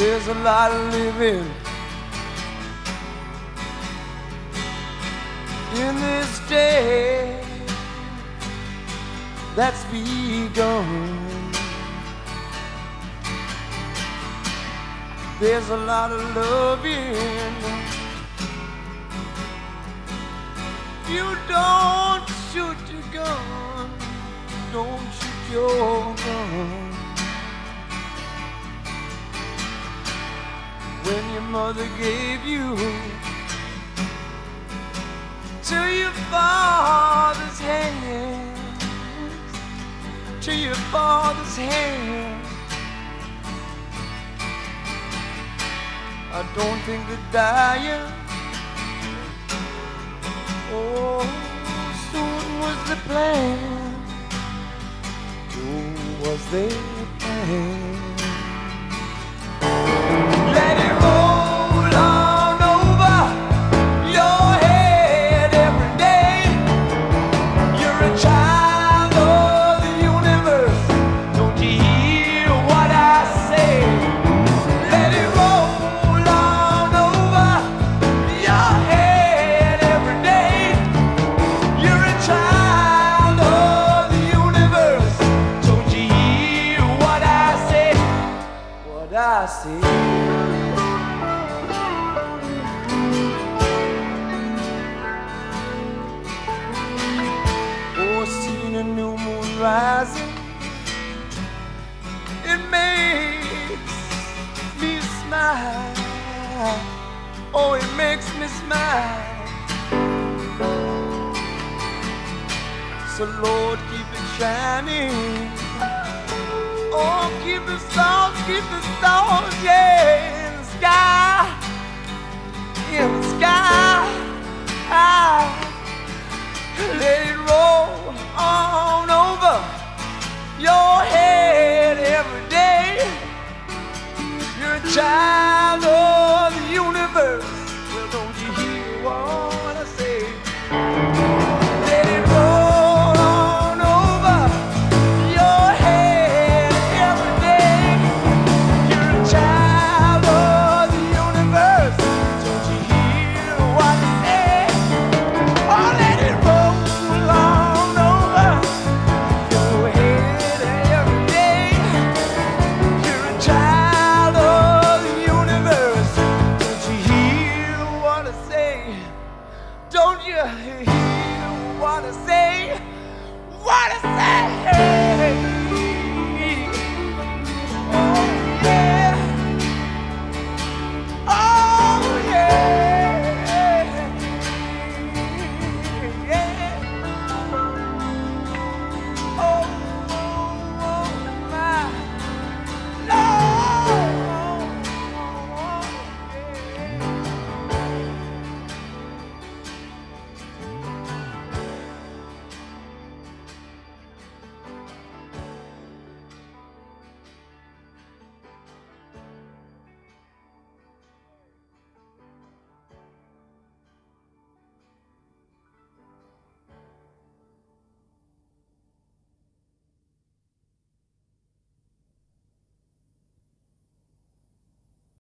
There's a lot of living in this day that's begun. There's a lot of loving. You don't shoot your gun. Don't shoot your gun. When your mother gave you to your father's hands, to your father's hands, I don't think they're dying. Oh, soon was the plan. Oh, was they plan? Let it roll on over your head every day. You're a child of the universe. Don't you hear what I say? Let it roll on over your head every day. You're a child of the universe. Don't you hear what I say? What I say. A new moon rising, it makes me smile. Oh, it makes me smile. So Lord, keep it shining. Oh, keep the stars, yeah, in the sky, in the sky. Let it roll on over your head every day. You're a child